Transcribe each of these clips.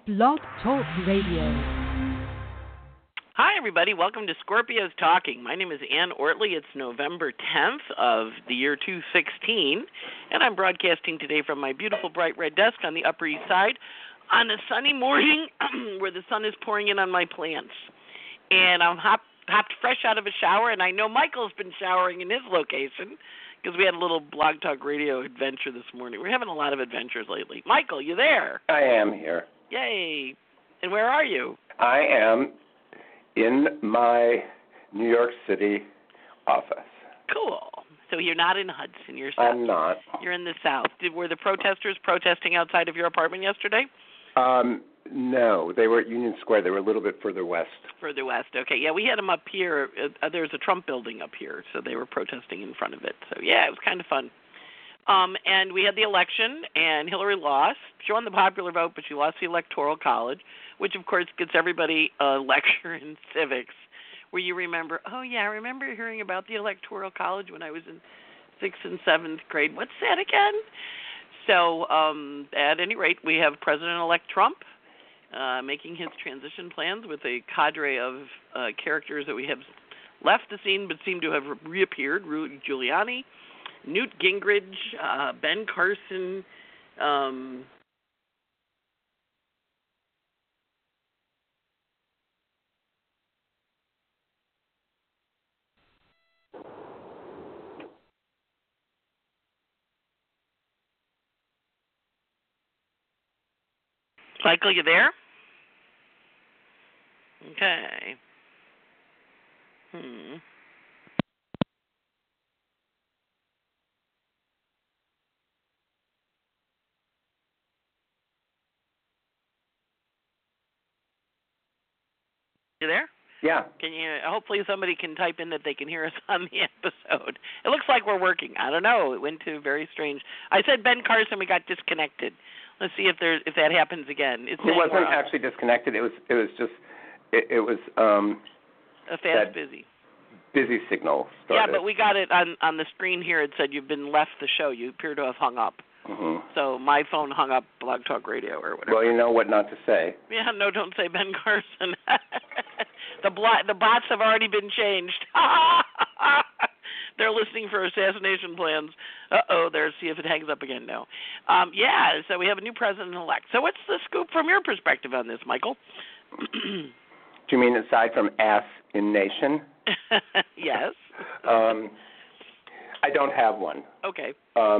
Blog Talk Radio. Hi, everybody. Welcome to Scorpios Talking. My name is Ann Ortley. It's November 10th of the year 2016, and I'm broadcasting today from my beautiful bright red desk on the Upper East Side on a sunny morning where the sun is pouring in on my plants. And I'm hopped fresh out of a shower, and I know Michael's been showering in his location because we had a little Blog Talk Radio adventure this morning. We're having a lot of adventures lately. Michael, you there? I am here. Yay. And where are you? I am in my New York City office. Cool. So you're not in Hudson. You're south. I'm not. You're in the south. Were the protesters protesting outside of your apartment yesterday? No. They were at Union Square. They were a little bit further west. Further west. Okay. Yeah, we had them up here. There's a Trump building up here, so they were protesting in front of it. So, yeah, it was kind of fun. And we had the election, and Hillary lost. She won the popular vote, but she lost the Electoral College, which, of course, gets everybody a lecture in civics where you remember, oh, yeah, I remember hearing about the Electoral College when I was in 6th and 7th grade. What's that again? So at any rate, we have President-elect Trump making his transition plans with a cadre of characters that we have left the scene but seem to have reappeared. Rudy Giuliani, Newt Gingrich, Ben Carson, Michael, you there? Okay. You there? Yeah. Can you? Hopefully somebody can type in that they can hear us on the episode. It looks like we're working. I don't know. It went to very strange. I said Ben Carson. We got disconnected. Let's see if that happens again. It wasn't actually disconnected. It was a fast busy signal started. Yeah, but we got it on the screen here. It said you've been left the show. You appear to have hung up. Mm-hmm. So my phone hung up Blog Talk Radio or whatever. Well, you know what not to say. Yeah, no, don't say Ben Carson. The bots have already been changed. They're listening for assassination plans. There. See if it hangs up again. No. Yeah, so we have a new president-elect. So what's the scoop from your perspective on this, Michael? Do you mean aside from ass in nation? Yes. I don't have one. Okay.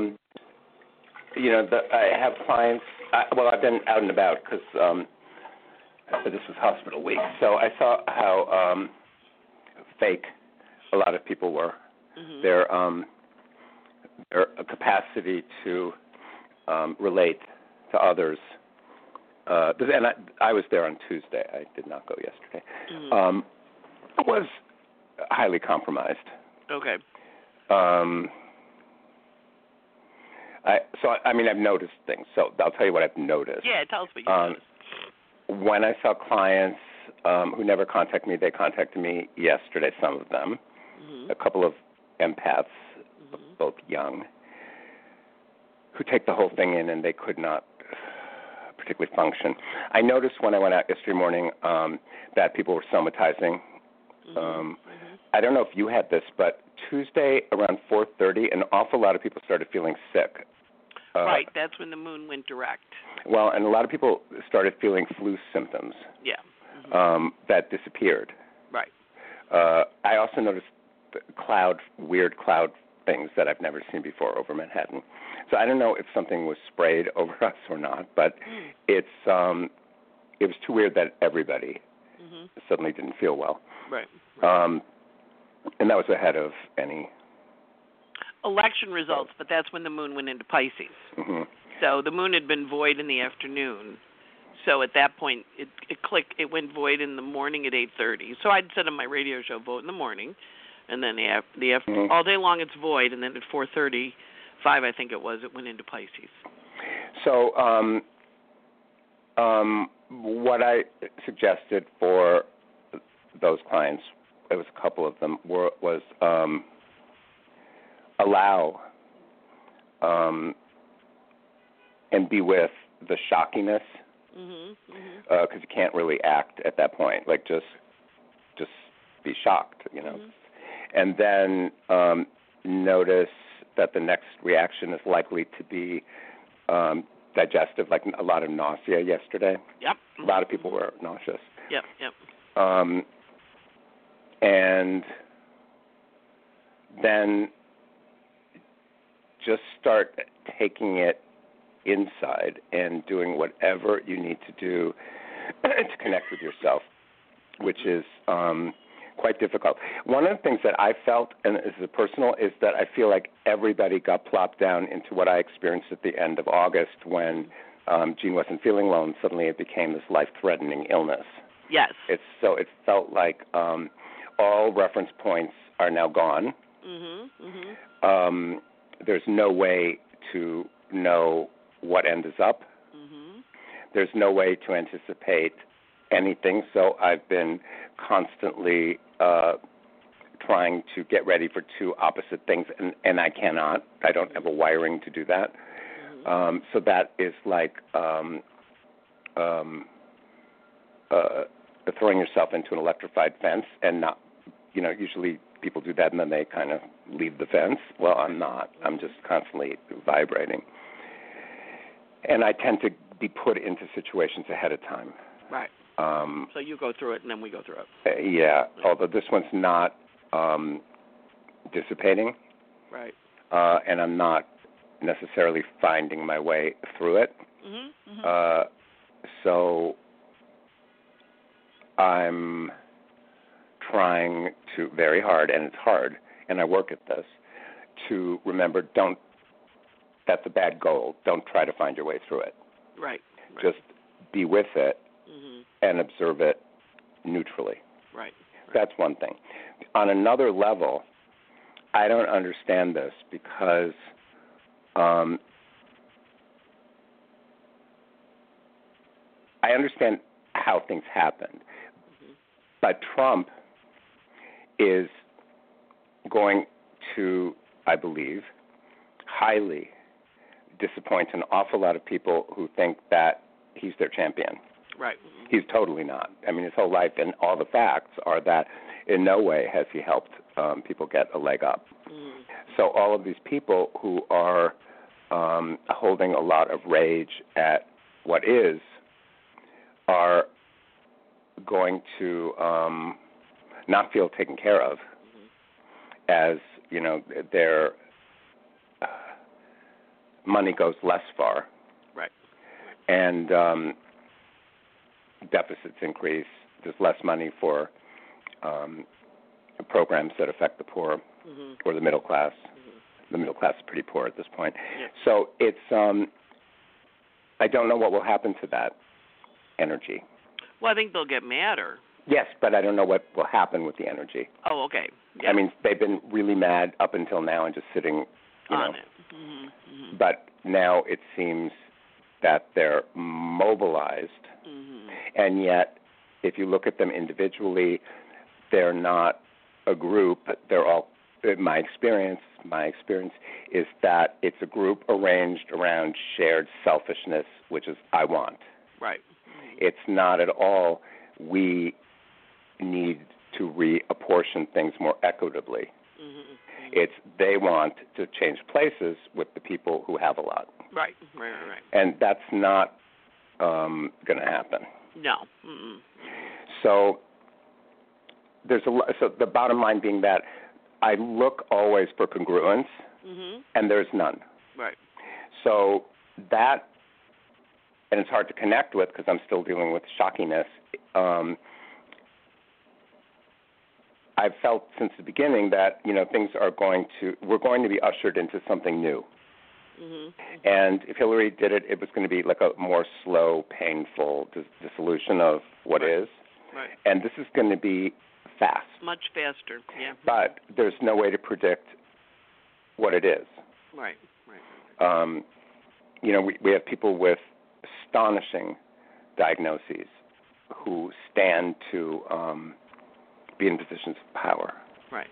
I have clients. I've been out and about because this was hospital week. So I saw how fake a lot of people were. Mm-hmm. Their capacity to relate to others. And I was there on Tuesday. I did not go yesterday. Mm-hmm. Was highly compromised. Okay. I've noticed things. So I'll tell you what I've noticed. Yeah, tell us what you noticed. When I saw clients who never contacted me, they contacted me yesterday, some of them. Mm-hmm. A couple of empaths, mm-hmm. both young, who take the whole thing in and they could not particularly function. I noticed when I went out yesterday morning that people were somatizing. Mm-hmm. I don't know if you had this, but Tuesday around 4:30, an awful lot of people started feeling sick. Right, that's when the moon went direct. Well, and a lot of people started feeling flu symptoms. Yeah. Mm-hmm. That disappeared. Right. I also noticed weird cloud things that I've never seen before over Manhattan. So I don't know if something was sprayed over us or not, but it was too weird that everybody suddenly didn't feel well. Right. And that was ahead of any election results, but that's when the moon went into Pisces. Mm-hmm. So the moon had been void in the afternoon. So at that point, it clicked. It went void in the morning at 8:30. So I'd said on my radio show, vote in the morning, and then all day long it's void, and then at 4:35, I think it went into Pisces. So what I suggested for those clients, there was a couple of them, was allow and be with the shockiness because you can't really act at that point. Like just be shocked, and then notice that the next reaction is likely to be digestive, like a lot of nausea yesterday. Yep. A lot of people were nauseous. Yep. And then just start taking it inside and doing whatever you need to do to connect with yourself, which is quite difficult. One of the things that I felt, and this is personal, is that I feel like everybody got plopped down into what I experienced at the end of August when Jean wasn't feeling well, and suddenly it became this life-threatening illness. Yes. It felt like all reference points are now gone. There's no way to know what end is up. There's no way to anticipate anything, so I've been constantly trying to get ready for two opposite things, and I cannot. I don't have a wiring to do that. So that is like throwing yourself into an electrified fence and not, usually people do that and then they kind of leave the fence. Well, I'm not. I'm just constantly vibrating. And I tend to be put into situations ahead of time. Right. So you go through it and then we go through it. Yeah, although this one's not dissipating. Right. And I'm not necessarily finding my way through it. So I'm trying to very hard, and it's hard, and I work at this, to remember, that's a bad goal. Don't try to find your way through it. Right. Just be with it and observe it neutrally. Right. That's one thing. On another level, I don't understand this because I understand how things happened. But Trump is going to, I believe, highly disappoint an awful lot of people who think that he's their champion. Right. He's totally not. I mean, his whole life and all the facts are that in no way has he helped people get a leg up. So all of these people who are holding a lot of rage at what is are going to not feel taken care of as, their money goes less far. Right. And deficits increase. There's less money for programs that affect the poor or the middle class. The middle class is pretty poor at this point. Yep. So it's I don't know what will happen to that energy. Well, I think they'll get madder. Yes, but I don't know what will happen with the energy. Oh, okay. Yeah. I mean, they've been really mad up until now and just sitting, on it. But now it seems that they're mobilized, and yet if you look at them individually, they're not a group. They're all, my experience is that it's a group arranged around shared selfishness, which is I want. Right. It's not at all we need to reapportion things more equitably. It's they want to change places with the people who have a lot. Right. And that's not going to happen. No. So so the bottom line being that I look always for congruence, and there's none. Right. So that, and it's hard to connect with because I'm still dealing with shockiness. I've felt since the beginning that we're going to be ushered into something new. And if Hillary did it, it was going to be like a more slow, painful dissolution of what is. Right. And this is going to be fast. Much faster. Yeah. But there's no way to predict what it is. Right. We have people with astonishing diagnoses who stand to be in positions of power. Right.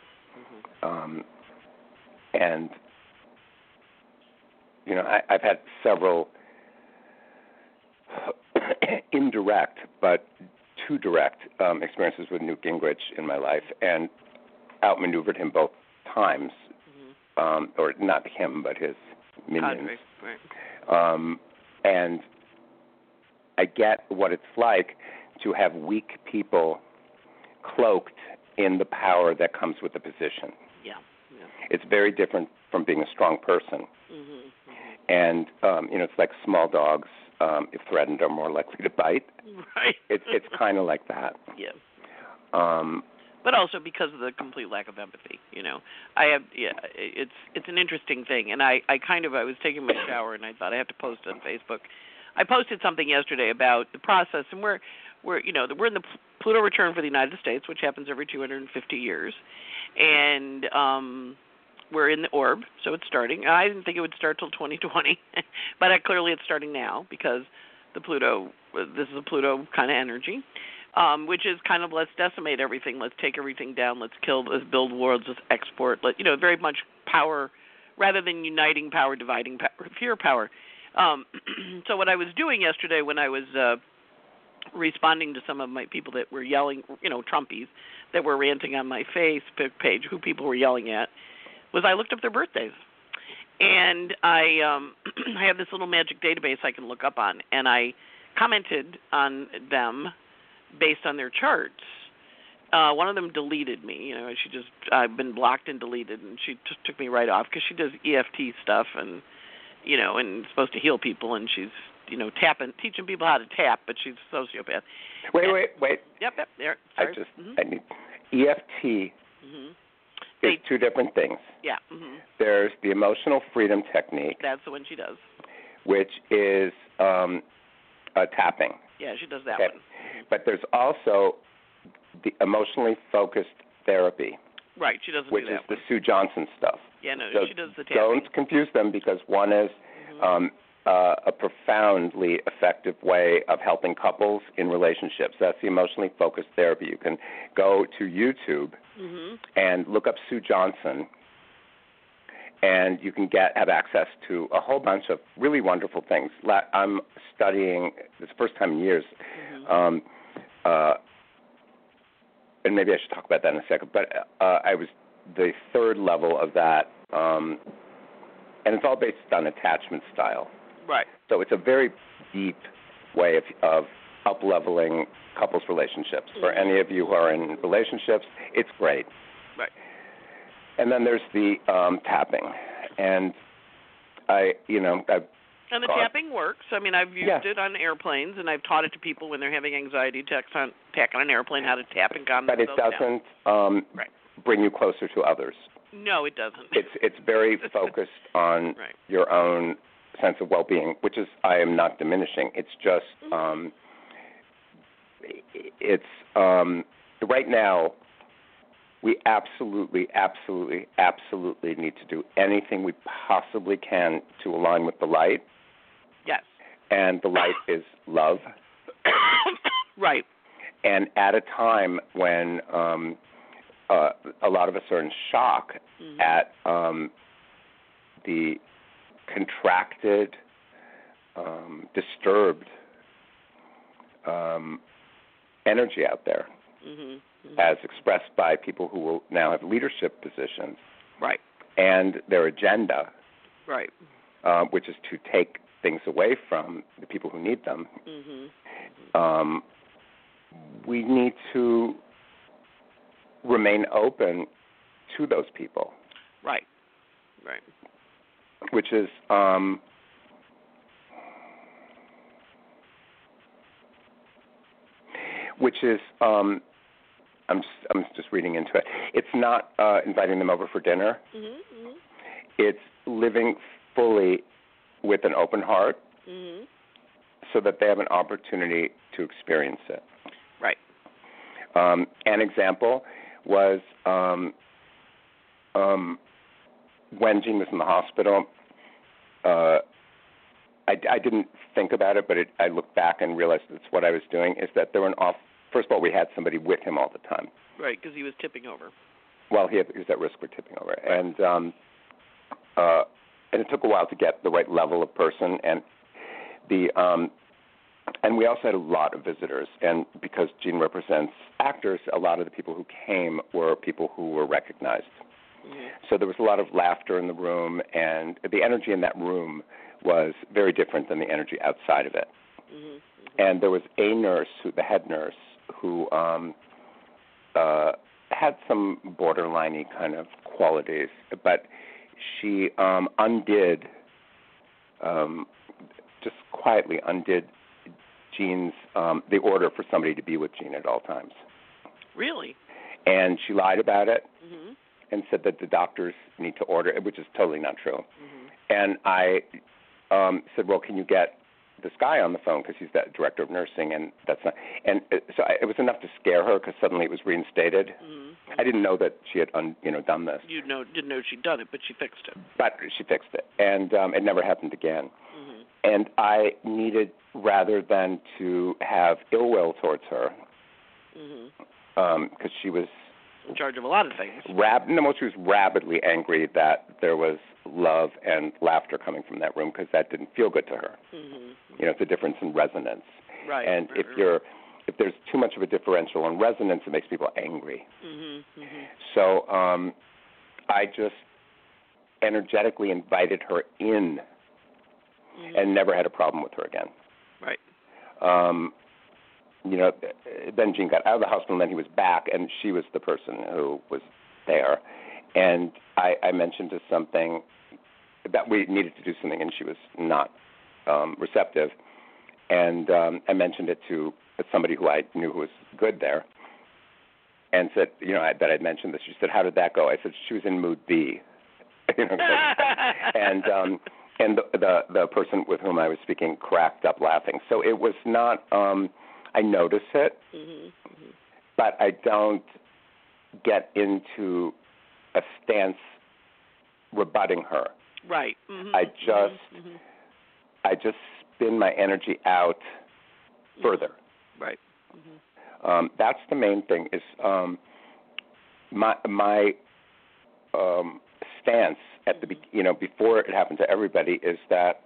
And I've had several indirect but too direct experiences with Newt Gingrich in my life, and outmaneuvered him both times, or not him, but his minions. Right. And I get what it's like to have weak people cloaked in the power that comes with the position. Yeah. It's very different from being a strong person. And, it's like small dogs, if threatened, are more likely to bite. Right. It's kind of like that. Yeah. But also because of the complete lack of empathy, it's an interesting thing. And I was taking my shower and I thought I have to post it on Facebook. I posted something yesterday about the process, and we're in the Pluto return for the United States, which happens every 250 years, and we're in the orb, so it's starting. I didn't think it would start till 2020, but clearly it's starting now because this is a Pluto kind of energy, which is kind of let's decimate everything, let's take everything down, let's kill, let's build worlds, let's export, very much power rather than uniting power, dividing power, fear power. So what I was doing yesterday when I was responding to some of my people that were yelling, Trumpies, that were ranting on my Facebook page, who people were yelling at, was I looked up their birthdays. And I have this little magic database I can look up on, and I commented on them based on their charts. One of them deleted me. I've been blocked and deleted, and she just took me right off because she does EFT stuff and supposed to heal people, and she's, teaching people how to tap, but she's a sociopath. Wait. Yep, there. Sorry. I need EFT. Is two different things. Yeah. There's the emotional freedom technique. That's the one she does. Which is tapping. Yeah, she does that one. But there's also the emotionally focused therapy. Right, she doesn't which do that is the Sue Johnson stuff. Yeah, no, so she does the tapping. Don't confuse them because one is a profoundly effective way of helping couples in relationships. That's the emotionally focused therapy. You can go to YouTube and look up Sue Johnson, and you can have access to a whole bunch of really wonderful things. I'm studying, this first time in years, and maybe I should talk about that in a second, but I was the third level of that, and it's all based on attachment style. Right. So it's a very deep way of up-leveling couples' relationships. For any of you who are in relationships, it's great. Right. And then there's the tapping. And And the tapping works. I mean, I've used it on airplanes, and I've taught it to people when they're having anxiety attacks on an airplane, how to tap and calm themselves down. But it doesn't bring you closer to others. No, it doesn't. It's very focused on your own sense of well-being, which is, I am not diminishing. It's just, right now, we absolutely need to do anything we possibly can to align with the light. Yes. And the light is love. Right. And at a time when a lot of us are in shock at the contracted, disturbed energy out there, as expressed by people who will now have leadership positions, right, and their agenda, right, which is to take things away from the people who need them. We need to remain open to those people. Right. Which is I'm just reading into it. It's not inviting them over for dinner. It's living fully with an open heart, so that they have an opportunity to experience it. Right. An example was when Jean was in the hospital. I didn't think about it, but I looked back and realized that's what I was doing, is that there were first of all, we had somebody with him all the time. Right, because he was tipping over. Well, he was at risk for tipping over. Right. And it took a while to get the right level of person. And the And we also had a lot of visitors. And because Jean represents actors, a lot of the people who came were people who were recognized. Mm-hmm. So there was a lot of laughter in the room, and the energy in that room was very different than the energy outside of it. Mm-hmm. And there was a nurse, the head nurse, who had some borderline-y kind of qualities, but she just quietly undid Jean's, the order for somebody to be with Jean at all times. Really? And she lied about it and said that the doctors need to order it, which is totally not true. Mm-hmm. And I said, well, can you get this guy on the phone, because he's the director of nursing, and that's not. And so it was enough to scare her, because suddenly it was reinstated. Mm-hmm. I didn't know that she had done this. You didn't know she'd done it, but she fixed it. But she fixed it, and it never happened again. Mm-hmm. And I needed, rather than to have ill will towards her, because she was in charge of a lot of things. She was rabidly angry that there was love and laughter coming from that room, because that didn't feel good to her. Mm-hmm. It's a difference in resonance. Right. And if there's too much of a differential in resonance, it makes people angry. Mm-hmm. Mm-hmm. So I just energetically invited her in, and never had a problem with her again. Right. Then Jean got out of the hospital, and then he was back, and she was the person who was there. And I mentioned something that we needed to do something, and she was not receptive. And I mentioned it to somebody who I knew who was good there, and said, that I'd mentioned this. She said, "How did that go?" I said, "She was in mood B." And the person with whom I was speaking cracked up laughing. So it was not. I notice it, but I don't get into a stance rebutting her. Right. Mm-hmm. I just spin my energy out further. Right. That's the main thing. Is my stance at the before it happened to everybody is that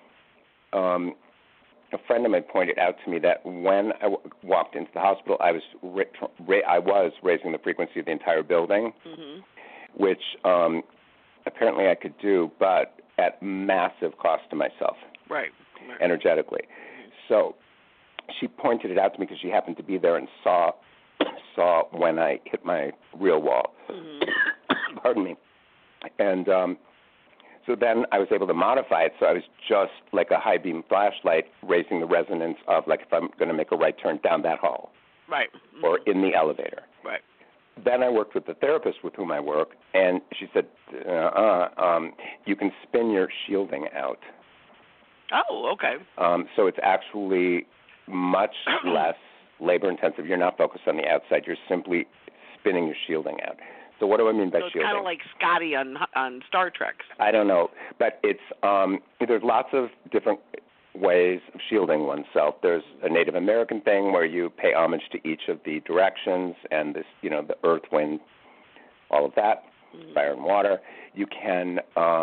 a friend of mine pointed out to me that when I walked into the hospital, I was raising the frequency of the entire building, which apparently I could do, but at massive cost to myself, right. Energetically. So she pointed it out to me because she happened to be there and saw when I hit my real wall. Pardon me. And so then I was able to modify it, so I was just like a high beam flashlight raising the resonance of, like, if I'm going to make a right turn down that hall. Right. Or in the elevator. Right. Then I worked with the therapist with whom I work, and she said, you can spin your shielding out. Oh, okay. So it's actually much less labor-intensive. You're not focused on the outside. You're simply spinning your shielding out. So what do I mean by shielding? So it's kind of like Scotty on Star Trek. I don't know, but it's there's lots of different ways of shielding oneself. There's a Native American thing where you pay homage to each of the directions and this, the earth, wind, all of that, fire and water. You can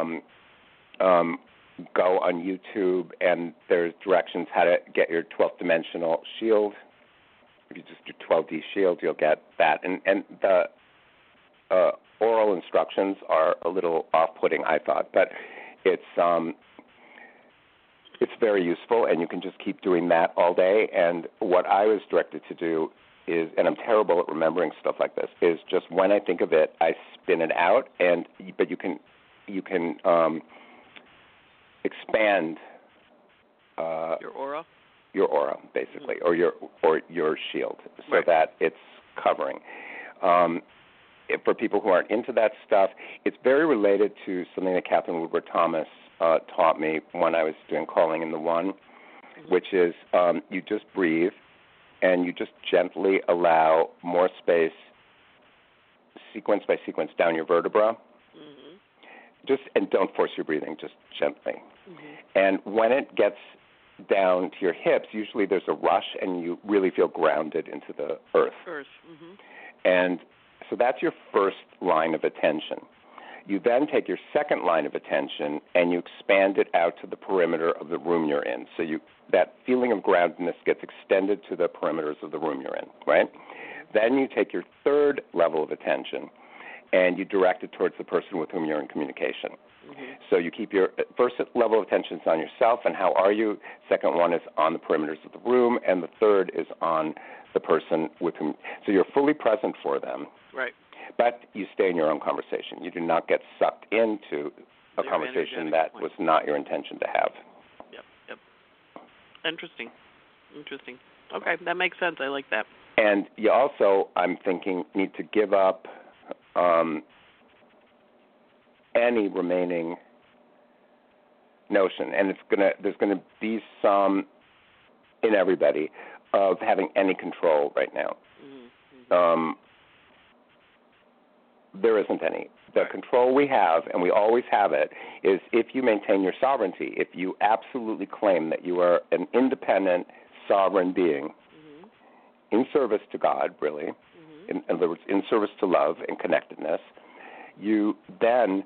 go on YouTube, and there's directions how to get your 12th dimensional shield. If you just do 12D shield, you'll get that. And the oral instructions are a little off-putting, I thought, but it's very useful, and you can just keep doing that all day. And what I was directed to do is, and I'm terrible at remembering stuff like this, is just when I think of it, I spin it out, but you can expand your aura, basically, or your shield, so that it's covering. For people who aren't into that stuff, it's very related to something that Catherine Woodward Thomas taught me when I was doing Calling in the One, which is you just breathe and you just gently allow more space, sequence by sequence, down your vertebra. And don't force your breathing, just gently. And when it gets down to your hips, usually there's a rush and you really feel grounded into the earth. And so that's your first line of attention. You then take your second line of attention and you expand it out to the perimeter of the room you're in. So that feeling of groundedness gets extended to the perimeters of the room you're in, right? Then you take your third level of attention and you direct it towards the person with whom you're in communication. Mm-hmm. So you keep your first level of attention is on yourself and how are you. Second one is on the perimeters of the room, and the third is on the person with whom. So you're fully present for them. Right. But you stay in your own conversation. You do not get sucked into a conversation that was not your intention to have. Yep. Interesting. Okay, that makes sense. I like that. And you also, I'm thinking, need to give up any remaining notion, and there's gonna be some in everybody of having any control right now. Mm-hmm. There isn't any. The control we have, and we always have it, is if you maintain your sovereignty, if you absolutely claim that you are an independent, sovereign being, mm-hmm. in service to God, really, mm-hmm. in other words, in service to love and connectedness, you then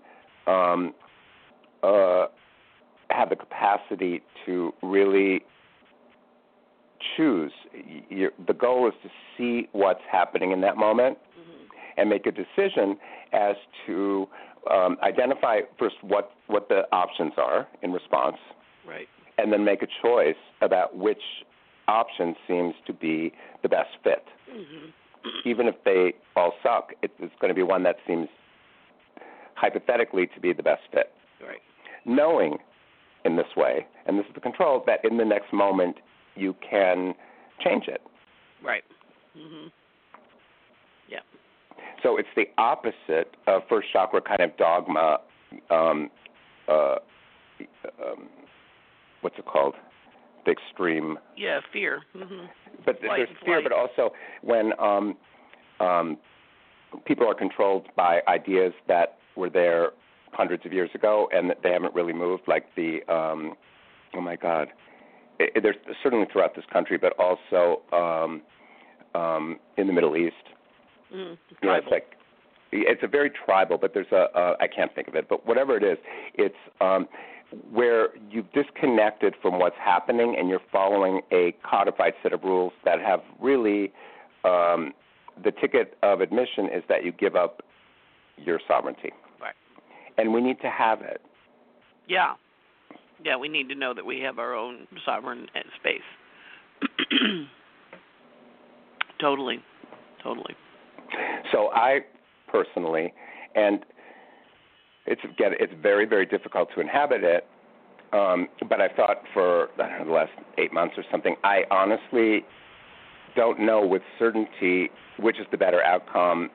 have the capacity to really choose. The goal is to see what's happening in that moment, mm-hmm. and make a decision as to identify first what the options are in response, right, and then make a choice about which option seems to be the best fit. Mm-hmm. Even if they all suck, it's going to be one that seems hypothetically to be the best fit. Right. Knowing in this way, and this is the control, that in the next moment you can change it. Right. Mm-hmm. Yeah. So it's the opposite of first chakra kind of dogma. What's it called? The extreme. Yeah, fear. Mm-hmm. But there's fear, but also when people are controlled by ideas that were there hundreds of years ago and they haven't really moved, like the, oh my God, there's certainly throughout this country, but also in the Middle East. Tribal. It's a very tribal, but there's I can't think of it, but whatever it is, it's where you've disconnected from what's happening and you're following a codified set of rules that have really, the ticket of admission is that you give up your sovereignty. Right. And we need to have it. Yeah. Yeah, we need to know that we have our own sovereign space. Totally. So I personally, and it's very, very difficult to inhabit it, but I thought for the last 8 months or something, I honestly don't know with certainty which is the better outcome,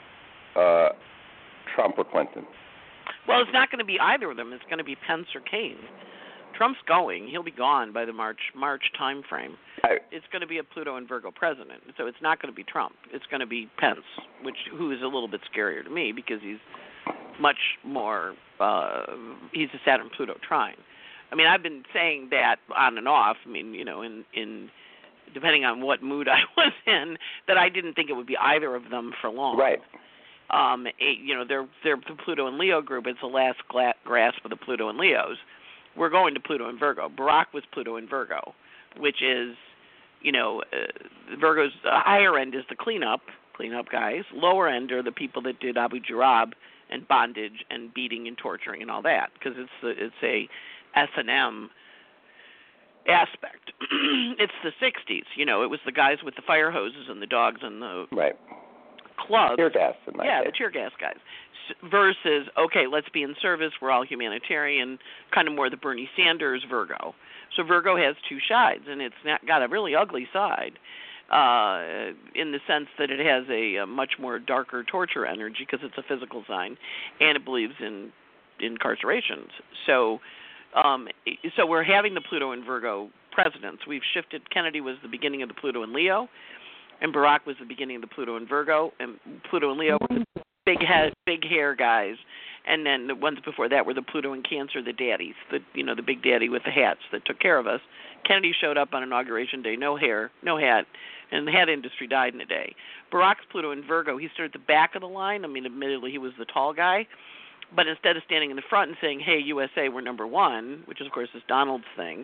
Trump or Clinton. Well, it's not going to be either of them. It's going to be Pence or Kaine. Trump's going. He'll be gone by the March time frame. It's going to be a Pluto and Virgo president, so it's not going to be Trump. It's going to be Pence, who is a little bit scarier to me because he's much more. He's a Saturn-Pluto trine. I mean, I've been saying that on and off. I mean, in depending on what mood I was in, that I didn't think it would be either of them for long. Right. They're the Pluto and Leo group. It's the last grasp of the Pluto and Leos. We're going to Pluto and Virgo. Barack was Pluto and Virgo, which is, Virgo's higher end is the cleanup guys. Lower end are the people that did Abu Ghraib and bondage and beating and torturing and all that, because it's a S&M aspect. It's the 60s. It was the guys with the fire hoses and the dogs and the right. clubs. Tear gas in my case. The tear gas guys. Versus, okay, let's be in service, we're all humanitarian, kind of more the Bernie Sanders Virgo. So Virgo has two sides, and it's got a really ugly side in the sense that it has a much more darker torture energy because it's a physical sign, and it believes in incarcerations. So we're having the Pluto and Virgo presidents. We've shifted. Kennedy was the beginning of the Pluto and Leo, and Barack was the beginning of the Pluto and Virgo, and Pluto and Leo were the big hair guys, and then the ones before that were the Pluto and Cancer, the daddies, the big daddy with the hats that took care of us. Kennedy showed up on Inauguration Day, no hair, no hat, and the hat industry died in a day. Barack's Pluto and Virgo, he stood at the back of the line. I mean, admittedly, he was the tall guy, But instead of standing in the front and saying, hey, USA, we're number one, which is, of course, is Donald's thing,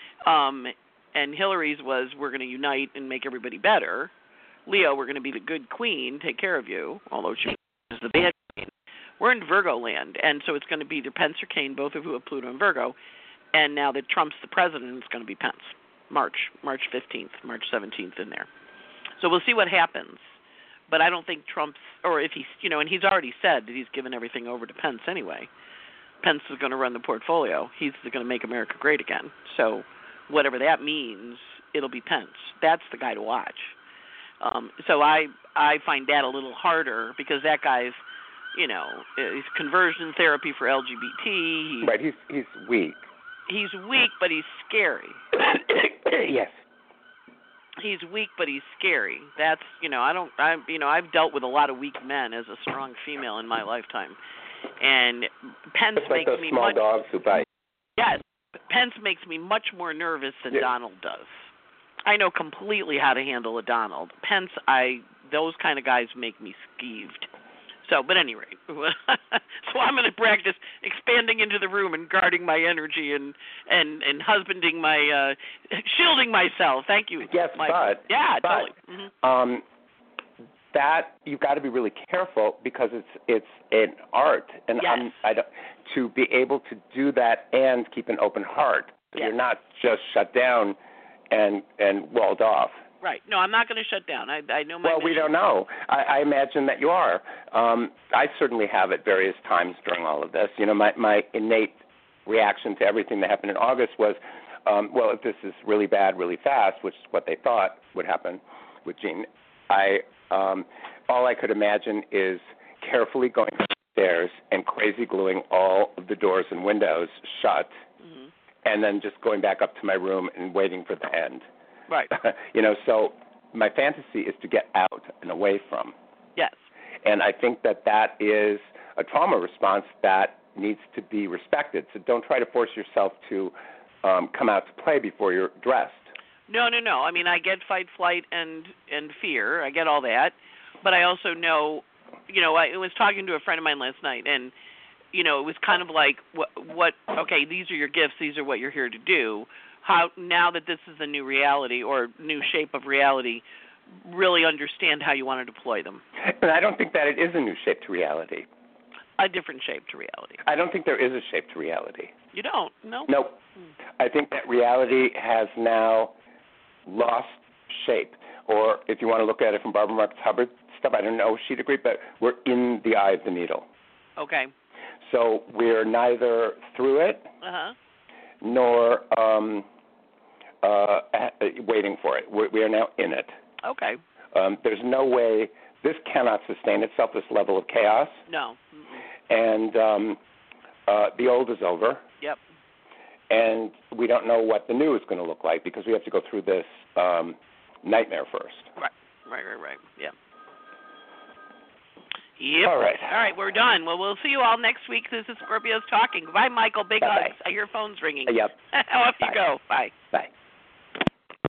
and Hillary's was, we're going to unite and make everybody better. Leo, we're going to be the good queen, take care of you, although she is the bad queen. We're in Virgo land, and so it's going to be either Pence or Kaine, both of who have Pluto and Virgo. And now that Trump's the president, it's going to be Pence. March 15th, March 17th in there. So we'll see what happens. But I don't think Trump's, or if he's, and he's already said that he's given everything over to Pence anyway. Pence is going to run the portfolio. He's going to make America great again. So whatever that means, it'll be Pence. That's the guy to watch. So I find that a little harder because that guy's, he's conversion therapy for LGBT. Right, he's weak. He's weak, but he's scary. Yes. He's weak, but he's scary. That's, I've dealt with a lot of weak men as a strong female in my lifetime. And Pence it's like makes those me small dogs who bite. Yes. Pence makes me much more nervous than Donald does. I know completely how to handle a Donald. Pence, those kind of guys make me skeeved. So, but at any rate, so I'm going to practice expanding into the room and guarding my energy and husbanding my, shielding myself. Thank you. Yes, totally. Mm-hmm. That you've got to be really careful because it's an art, and yes. To be able to do that and keep an open heart. So yes. You're not just shut down and walled off. Right. No, I'm not going to shut down. I know my Well, mission. we don't know. I imagine that you are. I certainly have at various times during all of this. My innate reaction to everything that happened in August was, if this is really bad, really fast, which is what they thought would happen with Gene, all I could imagine is carefully going upstairs and crazy gluing all of the doors and windows shut, mm-hmm. and then just going back up to my room and waiting for the end. Right. So my fantasy is to get out and away from. Yes. And I think that is a trauma response that needs to be respected. So don't try to force yourself to come out to play before you're dressed. No. I mean, I get fight, flight, and fear. I get all that. But I also know, I was talking to a friend of mine last night, and, it was kind of like, okay, these are your gifts. These are what you're here to do. How now that this is a new reality or new shape of reality, really understand how you want to deploy them. And I don't think that it is a new shape to reality. A different shape to reality. I don't think there is a shape to reality. You don't? No? Nope. I think that reality has now lost shape. Or if you want to look at it from Barbara Marcus Hubbard stuff, I don't know if she'd agree, but we're in the eye of the needle. Okay. So we're neither through it nor waiting for it. We are now in it. Okay. There's no way this cannot sustain itself, this level of chaos. No. Mm-hmm. And the old is over. Yep. And we don't know what the new is going to look like because we have to go through this nightmare first. Right. Yeah. Yep. All right, we're done. Well, we'll see you all next week. This is Scorpios Talking. Bye, Michael. Big Bye. hugs. Your phone's ringing. Yep. Off Bye. you go. Bye. Bye.